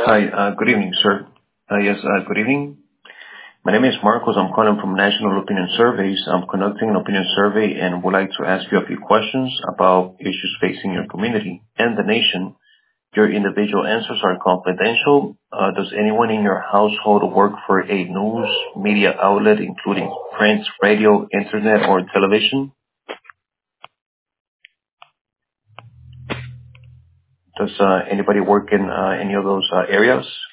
Hi, good evening, sir. Yes, good evening. My name is Marcos. I'm calling from National Opinion Surveys. I'm conducting an opinion survey and would like to ask you a few questions about issues facing your community and the nation. Your individual answers are confidential. Does anyone in your household work for a news media outlet, including print, radio, internet, or television? Does anybody work in any of those areas?